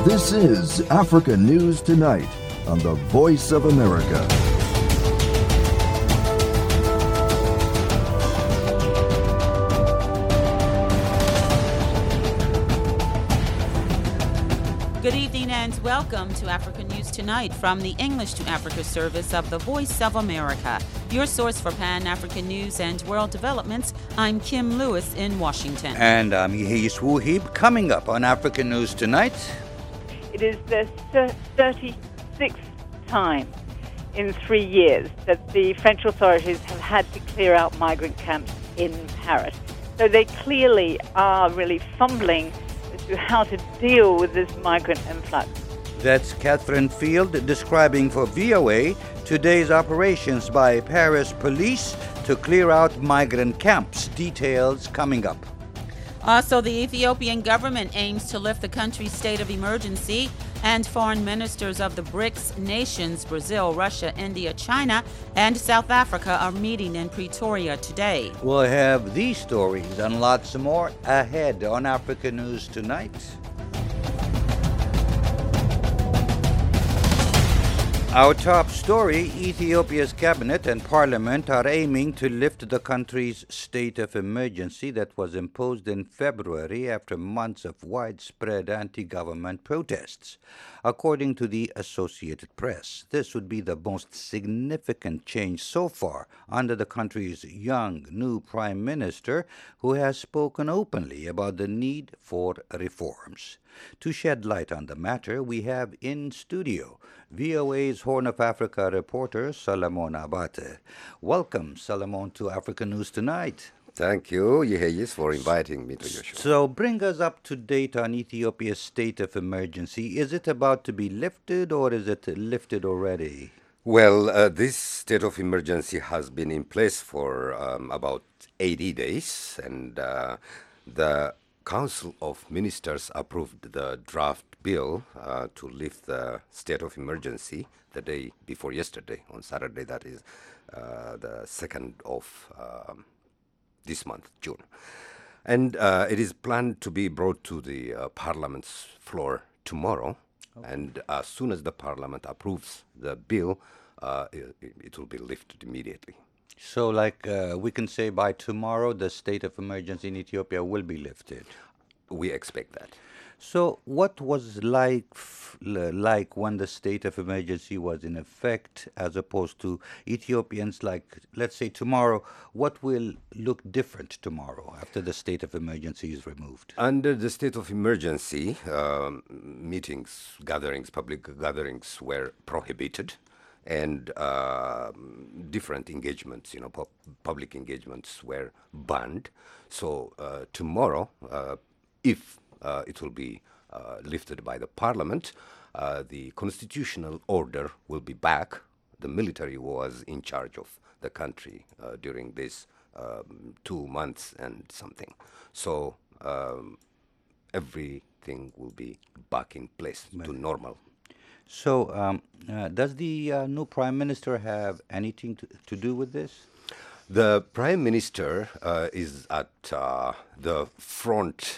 This is Africa News Tonight on the Voice of America. Good evening and welcome to Africa News Tonight from the English to Africa service of the Voice of America. Your source for Pan-African news and world developments. I'm Kim Lewis in Washington. And I'm Yehis Wuhib. Coming up on Africa News Tonight. It is the 36th time in 3 years that the French authorities have had to clear out migrant camps in Paris. So they clearly are really fumbling as to how to deal with this migrant influx. That's Catherine Field describing for VOA today's operations by Paris police to clear out migrant camps. Details coming up. Also, the Ethiopian government aims to lift the country's state of emergency, and foreign ministers of the BRICS nations, Brazil, Russia, India, China, and South Africa are meeting in Pretoria today. We'll have these stories and lots more ahead on Africa News Tonight. Our top story, Ethiopia's cabinet and parliament are aiming to lift the country's state of emergency that was imposed in February after months of widespread anti-government protests. According to the Associated Press, this would be the most significant change so far under the country's young new prime minister, who has spoken openly about the need for reforms. To shed light on the matter, we have in studio VOA's Horn of Africa reporter Solomon Abate. Welcome, Solomon, to Africa News Tonight. Thank you, Yehis, for inviting me to your show. So bring us up to date on Ethiopia's state of emergency. Is it about to be lifted or is it lifted already? Well, this state of emergency has been in place for about 80 days, and the Council of Ministers approved the draft bill to lift the state of emergency the day before yesterday, on Saturday, that is the 2nd of this month, June. And it is planned to be brought to the Parliament's floor tomorrow. Okay. And as soon as the Parliament approves the bill, it will be lifted immediately. So, we can say by tomorrow, the state of emergency in Ethiopia will be lifted. We expect that. So, what was like when the state of emergency was in effect, as opposed to Ethiopians? Let's say tomorrow, what will look different tomorrow after the state of emergency is removed? Under the state of emergency, meetings, gatherings, public gatherings were prohibited. And different engagements, public engagements were banned. So tomorrow, if it will be lifted by the parliament, the constitutional order will be back. The military was in charge of the country during this 2 months and something. So everything will be back in place to normal. So, does the new prime minister have anything to do with this? The prime minister is at the front.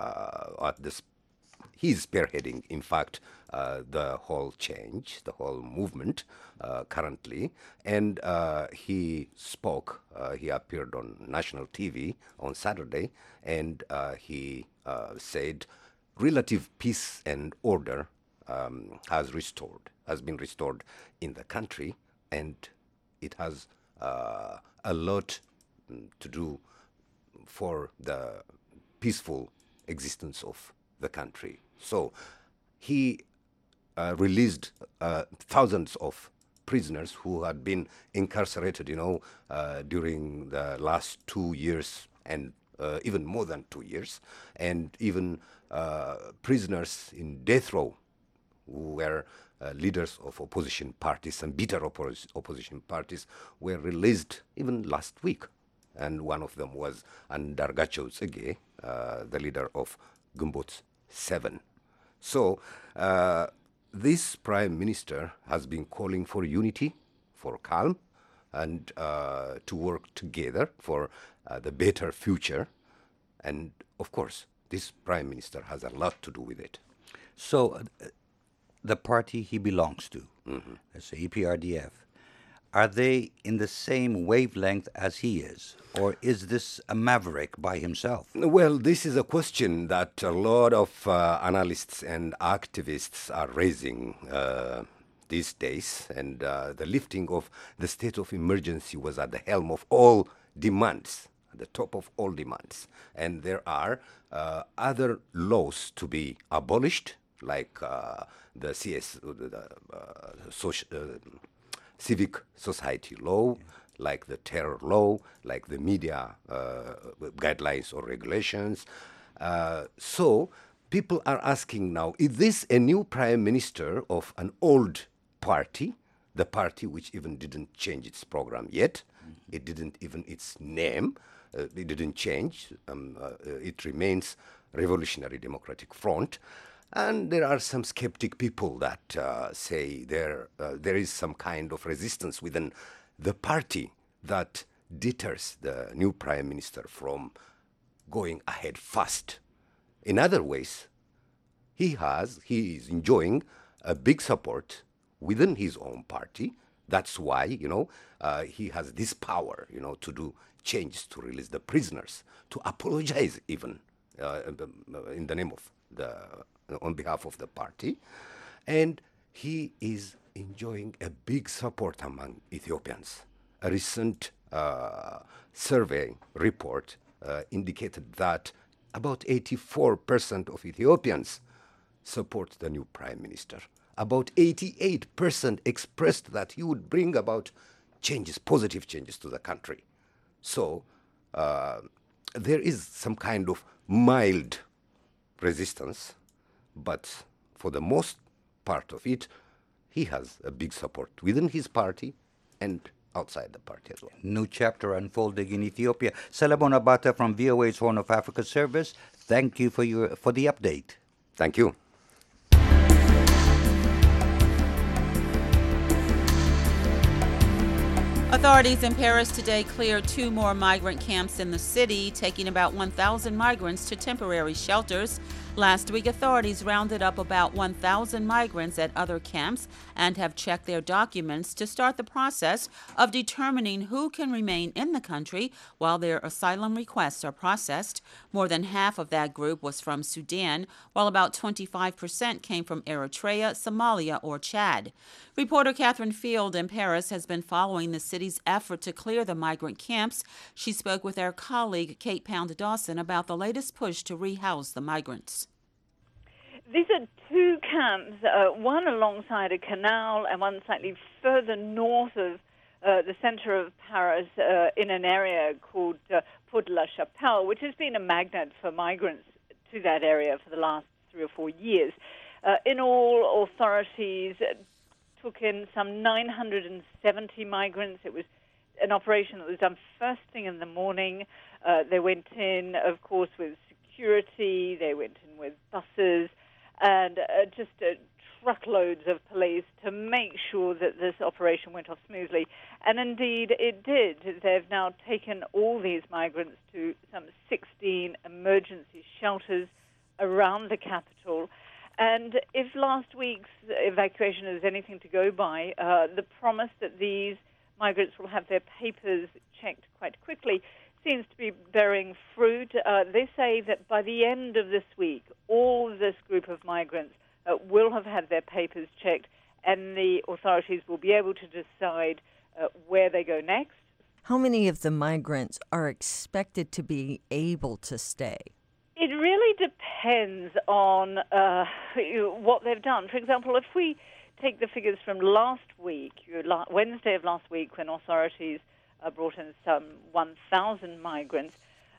He's spearheading, in fact, the whole change, the whole movement currently. And he spoke. He appeared on national TV on Saturday, and he said, relative peace and order has been restored in the country, and it has a lot to do for the peaceful existence of the country. So he released thousands of prisoners who had been incarcerated, during the last 2 years and even more than 2 years, and even prisoners in death row who were leaders of opposition parties and bitter opposition parties were released even last week. And one of them was Andargacho Tsege, the leader of Gumbot 7. So this prime minister has been calling for unity, for calm, and to work together for the better future. And of course, this prime minister has a lot to do with it. So the party he belongs to, let's say EPRDF, are they in the same wavelength as he is? Or is this a maverick by himself? Well, this is a question that a lot of analysts and activists are raising these days. And the lifting of the state of emergency was at the helm of all demands, at the top of all demands. And there are other laws to be abolished, like the civic society law, like the terror law, like the media guidelines or regulations. So people are asking now, is this a new prime minister of an old party, the party which even didn't change its program yet? It didn't even its name. It didn't change. It remains Revolutionary Democratic Front. And there are some skeptic people that say there is some kind of resistance within the party that deters the new prime minister from going ahead fast. In other ways, he is enjoying a big support within his own party. That's why, he has this power, to do changes, to release the prisoners, to apologize even in the name of on behalf of the party. And he is enjoying a big support among Ethiopians. A recent survey report indicated that about 84% of Ethiopians support the new prime minister. About 88% expressed that he would bring about changes, positive changes to the country. So there is some kind of mild resistance, but for the most part of it, he has a big support within his party and outside the party as well. New chapter unfolding in Ethiopia. Salomon Abata from VOA's Horn of Africa service, thank you for the update. Thank you. Authorities in Paris today cleared 2 more migrant camps in the city, taking about 1,000 migrants to temporary shelters. Last week, authorities rounded up about 1,000 migrants at other camps and have checked their documents to start the process of determining who can remain in the country while their asylum requests are processed. More than half of that group was from Sudan, while about 25% came from Eritrea, Somalia, or Chad. Reporter Catherine Field in Paris has been following the city's effort to clear the migrant camps. She spoke with our colleague Kate Pound-Dawson about the latest push to rehouse the migrants. These are 2 camps, one alongside a canal and one slightly further north of the center of Paris in an area called Porte de la Chapelle, which has been a magnet for migrants to that area for the last 3 or 4 years. In all, authorities took in some 970 migrants. It was an operation that was done first thing in the morning. They went in, of course, with security. They went in with buses and just truckloads of police to make sure that this operation went off smoothly. And indeed, it did. They've now taken all these migrants to some 16 emergency shelters around the capital. And if last week's evacuation is anything to go by, the promise that these migrants will have their papers checked quite quickly seems to be bearing fruit. They say that by the end of this week, all this group of migrants will have had their papers checked, and the authorities will be able to decide where they go next. How many of the migrants are expected to be able to stay? It really depends on what they've done. For example, if we take the figures from last week, Wednesday of last week, when authorities brought in some 1,000 migrants,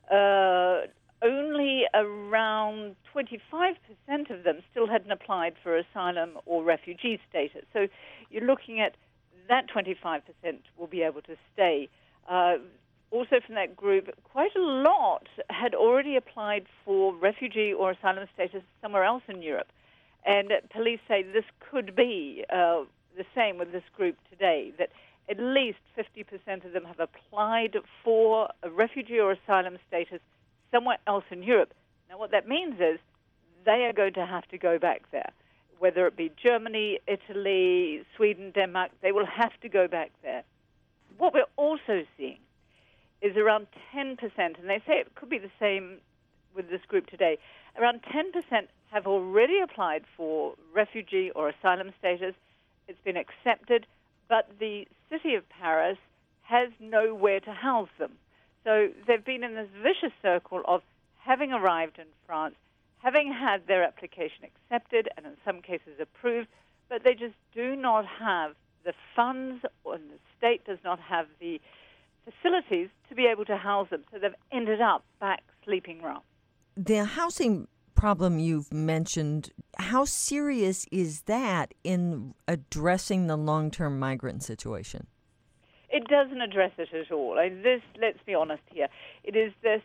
only around 25% of them still hadn't applied for asylum or refugee status. So you're looking at that 25% will be able to stay. Also from that group, quite a lot had already applied for refugee or asylum status somewhere else in Europe. And police say this could be the same with this group today, that at least 50% of them have applied for a refugee or asylum status somewhere else in Europe. Now, what that means is they are going to have to go back there. Whether it be Germany, Italy, Sweden, Denmark, they will have to go back there. What we're also seeing is around 10%, and they say it could be the same with this group today, around 10% have already applied for refugee or asylum status. It's been accepted, but the city of Paris has nowhere to house them. So they've been in this vicious circle of having arrived in France, having had their application accepted and in some cases approved, but they just do not have the funds, or the state does not have the facilities to be able to house them. So they've ended up back sleeping rough. The housing problem you've mentioned, how serious is that in addressing the long-term migrant situation? It doesn't address it at all. This, let's be honest here, it is the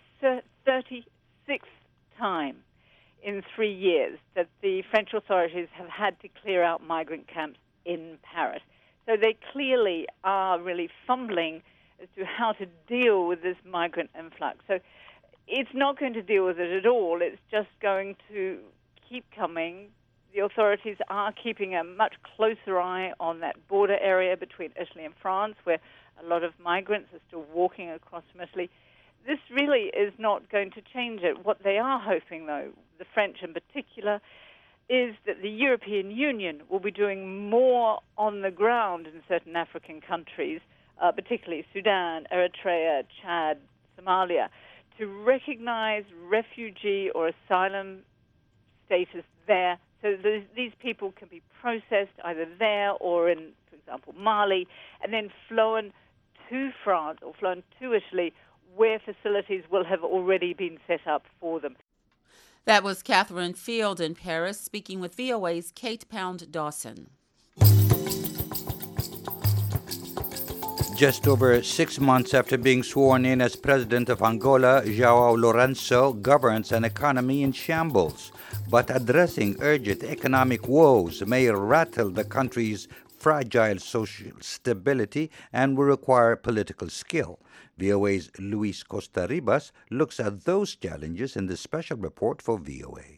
36th time in 3 years that the French authorities have had to clear out migrant camps in Paris. So they clearly are really fumbling as to how to deal with this migrant influx. So it's not going to deal with it at all. It's just going to keep coming. The authorities are keeping a much closer eye on that border area between Italy and France, where a lot of migrants are still walking across from Italy. This really is not going to change it. What they are hoping, though, the French in particular, is that the European Union will be doing more on the ground in certain African countries, particularly Sudan, Eritrea, Chad, Somalia, to recognize refugee or asylum status there, so these people can be processed either there or in, for example, Mali, and then flown to France or flown to Italy, where facilities will have already been set up for them. That was Catherine Field in Paris, speaking with VOA's Kate Pound-Dawson. Just over 6 months after being sworn in as president of Angola, João Lourenço governs an economy in shambles. But addressing urgent economic woes may rattle the country's fragile social stability and will require political skill. VOA's Luis Costa-Ribas looks at those challenges in the special report for VOA.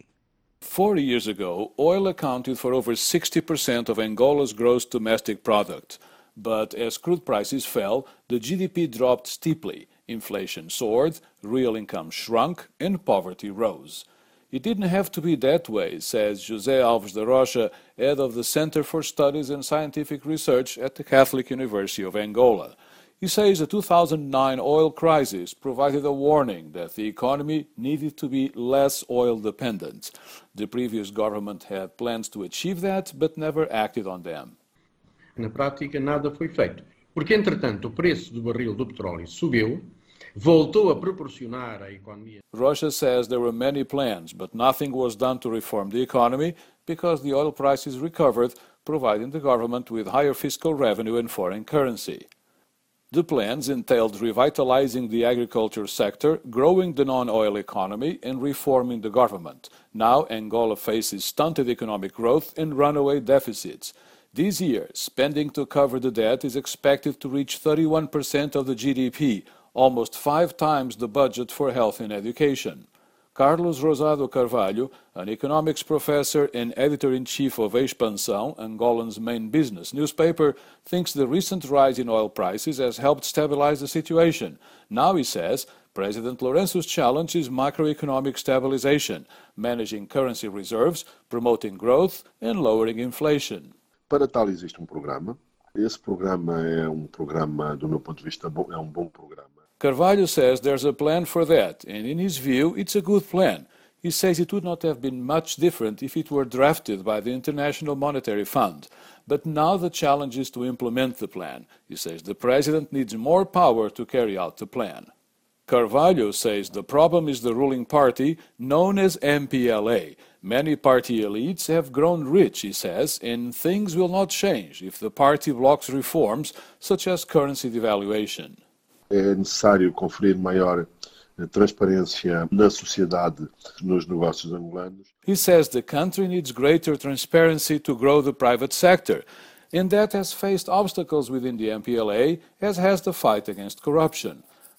40 years ago, oil accounted for over 60% of Angola's gross domestic product. But as crude prices fell, the GDP dropped steeply, inflation soared, real income shrunk, and poverty rose. It didn't have to be that way, says José Alves da Rocha, head of the Center for Studies and Scientific Research at the Catholic University of Angola. He says the 2009 oil crisis provided a warning that the economy needed to be less oil dependent. The previous government had plans to achieve that, but never acted on them. Na prática, nada foi feito, porque, entretanto, o preço do barril do petróleo subiu, voltou a proporcionar à economia. Rocha says there were many plans, but nothing was done to reform the economy because the oil prices recovered, providing the government with higher fiscal revenue and foreign currency. The plans entailed revitalizing the agriculture sector, growing the non-oil economy, and reforming the government. Now, Angola faces stunted economic growth and runaway deficits. This year, spending to cover the debt is expected to reach 31% of the GDP, almost 5 times the budget for health and education. Carlos Rosado Carvalho, an economics professor and editor-in-chief of Expansão, Angolan's main business newspaper, thinks the recent rise in oil prices has helped stabilize the situation. Now, he says, President Lourenço's challenge is macroeconomic stabilization, managing currency reserves, promoting growth, and lowering inflation. Para tal existe programa. Esse programa é programa, do meu ponto de vista, bom programa. Carvalho says there's a plan for that, and in his view, it's a good plan. He says it would not have been much different if it were drafted by the International Monetary Fund. But now the challenge is to implement the plan. He says the president needs more power to carry out the plan. Carvalho says the problem is the ruling party, known as MPLA. Many party elites have grown rich, he says, and things will not change if the party blocks reforms such as currency devaluation. É necessário conferir maior transparência na sociedade, nos negócios angolanos. He says the country needs greater transparency to grow the private sector, and that has faced obstacles within the MPLA, as has the fight against corruption.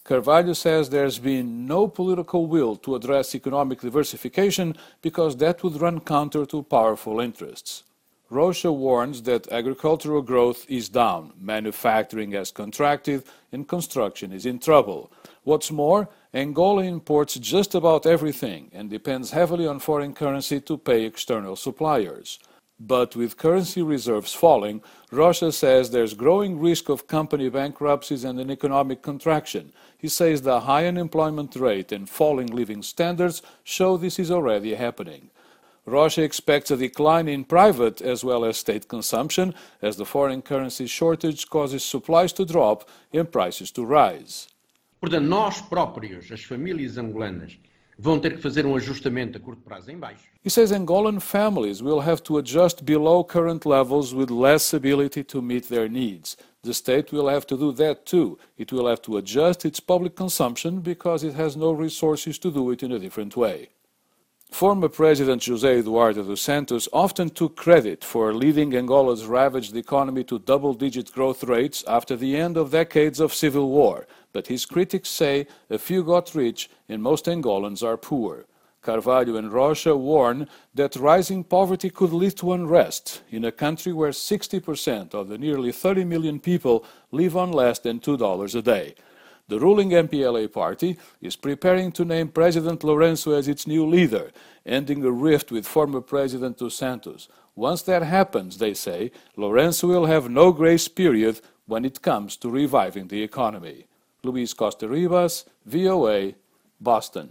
Carvalho says there's been no political will to address economic diversification because that would run counter to powerful interests. Rocha warns that agricultural growth is down, manufacturing has contracted, and construction is in trouble. What's more, Angola imports just about everything and depends heavily on foreign currency to pay external suppliers. But with currency reserves falling, Rocha says there's growing risk of company bankruptcies and an economic contraction. He says the high unemployment rate and falling living standards show this is already happening. Rocha expects a decline in private as well as state consumption as the foreign currency shortage causes supplies to drop and prices to rise. Portanto, nós próprios, as famílias angolanas, vão ter que fazer ajustamento a curto prazo em baixo. He says Angolan families will have to adjust below current levels with less ability to meet their needs. The state will have to do that too. It will have to adjust its public consumption because it has no resources to do it in a different way. Former President José Eduardo dos Santos often took credit for leading Angola's ravaged economy to double-digit growth rates after the end of decades of civil war, but his critics say a few got rich and most Angolans are poor. Carvalho and Rocha warn that rising poverty could lead to unrest in a country where 60% of the nearly 30 million people live on less than $2 a day. The ruling MPLA party is preparing to name President Lourenço as its new leader, ending a rift with former President dos Santos. Once that happens, they say, Lourenço will have no grace period when it comes to reviving the economy. Luis Costa Ribas, VOA, Boston.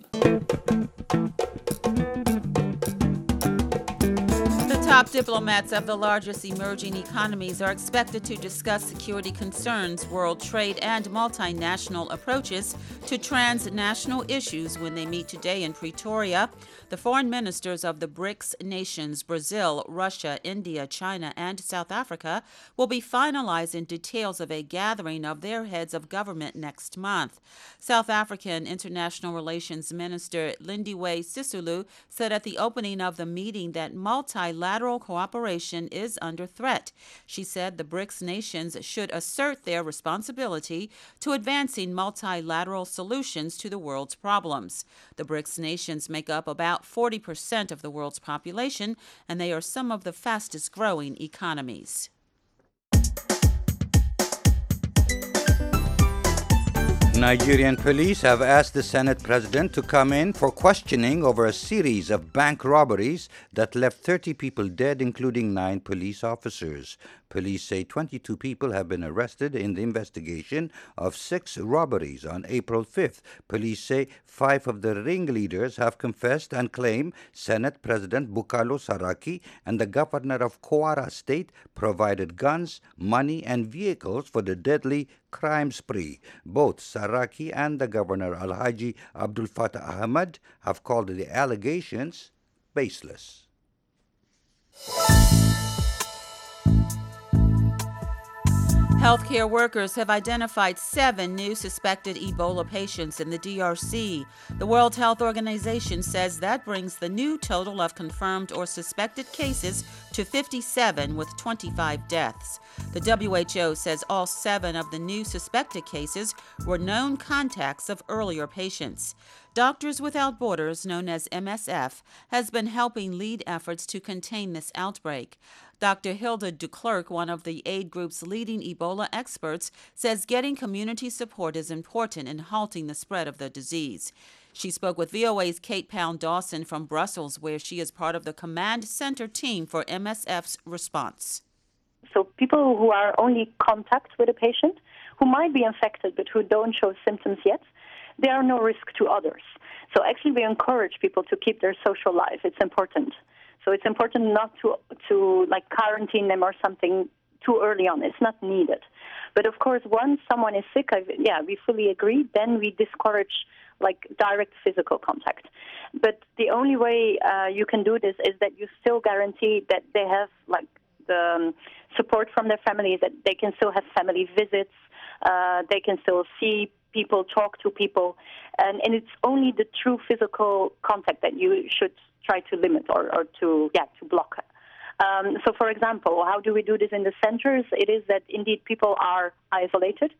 Top diplomats of the largest emerging economies are expected to discuss security concerns, world trade, and multinational approaches to transnational issues when they meet today in Pretoria. The foreign ministers of the BRICS nations, Brazil, Russia, India, China, and South Africa, will be finalizing details of a gathering of their heads of government next month. South African International Relations Minister Lindiwe Sisulu said at the opening of the meeting that multilateral cooperation is under threat. She said the BRICS nations should assert their responsibility to advancing multilateral solutions to the world's problems. The BRICS nations make up about 40% of the world's population, and they are some of the fastest growing economies. Nigerian police have asked the Senate President to come in for questioning over a series of bank robberies that left 30 people dead, including 9 police officers. Police say 22 people have been arrested in the investigation of 6 robberies on April 5th. Police say 5 of the ringleaders have confessed and claim Senate President Bukola Saraki and the governor of Kwara State provided guns, money, and vehicles for the deadly crime spree. Both Saraki and the governor Alhaji Abdul Fattah Ahmed have called the allegations baseless. Healthcare workers have identified 7 new suspected Ebola patients in the DRC. The World Health Organization says that brings the new total of confirmed or suspected cases to 57, with 25 deaths. The WHO says all 7 of the new suspected cases were known contacts of earlier patients. Doctors Without Borders, known as MSF, has been helping lead efforts to contain this outbreak. Dr. Hilda Duclerc, one of the aid group's leading Ebola experts, says getting community support is important in halting the spread of the disease. She spoke with VOA's Kate Pound-Dawson from Brussels, where she is part of the command center team for MSF's response. So people who are only contact with a patient, who might be infected but who don't show symptoms yet, they are no risk to others. So actually we encourage people to keep their social life. It's important. So it's important not to like quarantine them or something too early on. It's not needed. But of course, once someone is sick, we fully agree, then we discourage like direct physical contact. But the only way you can do this is that you still guarantee that they have like the support from their families, that they can still have family visits, they can still see people, talk to people, and it's only the true physical contact that you should try to limit or to block. So, for example, how do we do this in the centers? It is that indeed people are isolated,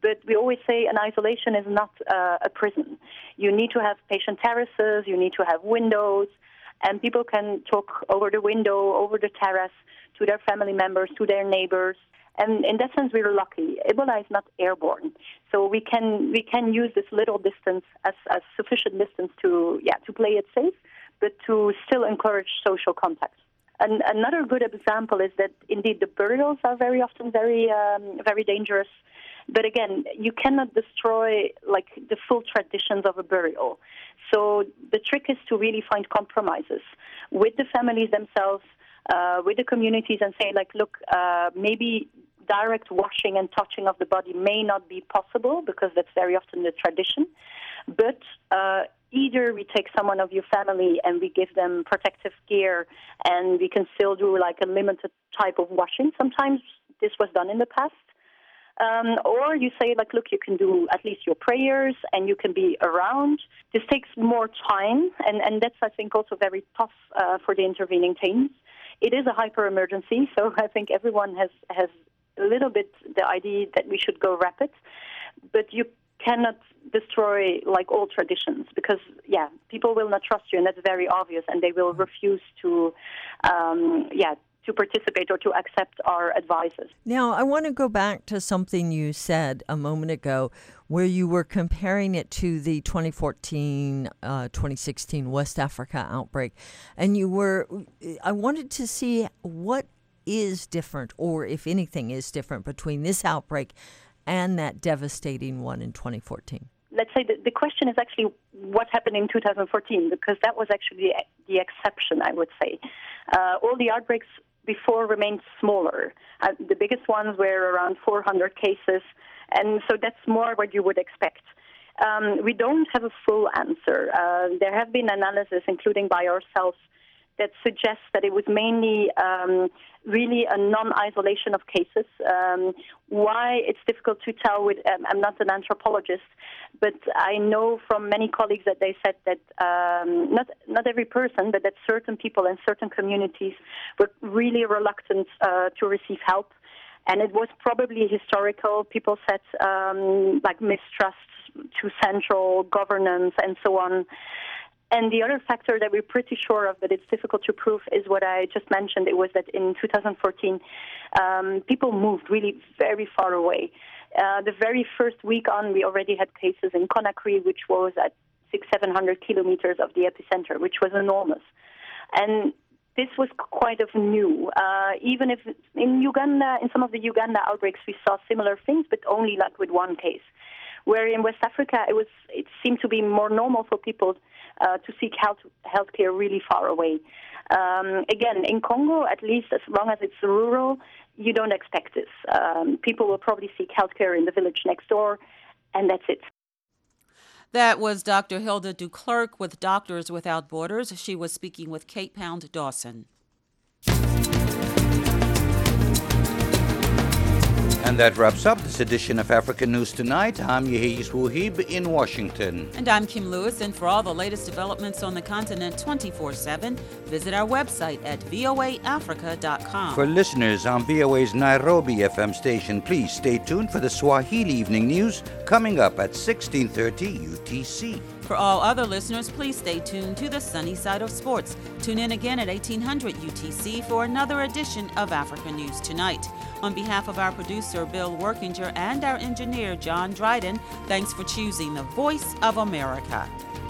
But we always say an isolation is not a prison. You need to have patient terraces, you need to have windows, and people can talk over the window, over the terrace, to their family members, to their neighbors. And in that sense, we're lucky. Ebola is not airborne. So we can use this little distance as sufficient distance to play it safe, but to still encourage social contact. And another good example is that, indeed, the burials are very often very dangerous. But again, you cannot destroy like the full traditions of a burial. So the trick is to really find compromises with the families themselves, with the communities, and say, like, look, maybe direct washing and touching of the body may not be possible because that's very often the tradition. But either we take someone of your family and we give them protective gear, and we can still do like a limited type of washing. Sometimes this was done in the past. Or you say, like, look, you can do at least your prayers and you can be around. This takes more time, and that's, I think, also very tough for the intervening teams. It is a hyper-emergency, so I think everyone has a little bit the idea that we should go rapid. But you cannot destroy, like, all traditions because, people will not trust you, and that's very obvious, and they will refuse to participate or to accept our advices. Now, I want to go back to something you said a moment ago where you were comparing it to the 2014-2016 West Africa outbreak. And I wanted to see what is different, or if anything is different, between this outbreak and that devastating one in 2014. Let's say the question is actually what happened in 2014, because that was actually the exception, I would say. All the outbreaks before remained smaller. The biggest ones were around 400 cases, and so that's more what you would expect. We don't have a full answer. There have been analyses, including by ourselves, that suggests that it was mainly really a non-isolation of cases. Why it's difficult to tell I'm not an anthropologist, but I know from many colleagues that they said that not every person, but that certain people in certain communities were really reluctant to receive help. And it was probably historical. People said like mistrust to central governance and so on. And the other factor that we're pretty sure of, but it's difficult to prove, is what I just mentioned. It was that in 2014, people moved really very far away. The very first week on, we already had cases in Conakry, which was at 600-700 kilometers of the epicenter, which was enormous. And this was quite of new. Even if in Uganda, in some of the Uganda outbreaks, we saw similar things, but only like with one case. Where in West Africa, it seemed to be more normal for people to seek healthcare really far away. Again, in Congo, at least as long as it's rural, you don't expect this. People will probably seek healthcare in the village next door, and that's it. That was Dr. Hilda Duclerc with Doctors Without Borders. She was speaking with Kate Pound Dawson. And that wraps up this edition of Africa News Tonight. I'm Yehis Wuhib in Washington. And I'm Kim Lewis. And for all the latest developments on the continent 24/7, visit our website at voaafrica.com. For listeners on VOA's Nairobi FM station, please stay tuned for the Swahili Evening News coming up at 16:30 UTC. For all other listeners, please stay tuned to the sunny side of sports. Tune in again at 1800 UTC for another edition of Africa News Tonight. On behalf of our producer, Bill Workinger, and our engineer, John Dryden, thanks for choosing the Voice of America.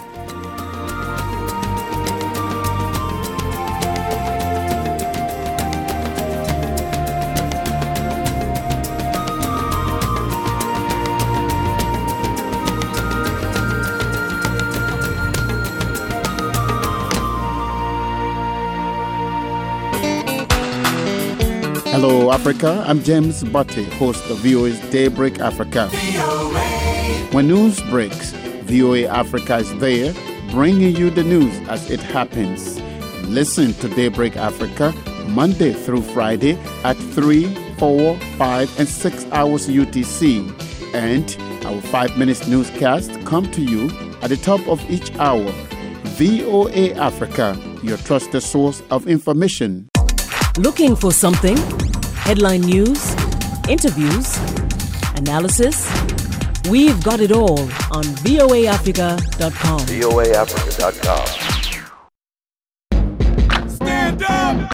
Hello, Africa. I'm James Butte, host of VOA's Daybreak Africa. When news breaks, VOA Africa is there, bringing you the news as it happens. Listen to Daybreak Africa Monday through Friday at 3, 4, 5, and 6 hours UTC. And our 5-minute newscast come to you at the top of each hour. VOA Africa, your trusted source of information. Looking for something? Headline news, interviews, analysis, We've got it all on voaafrica.com. voaafrica.com.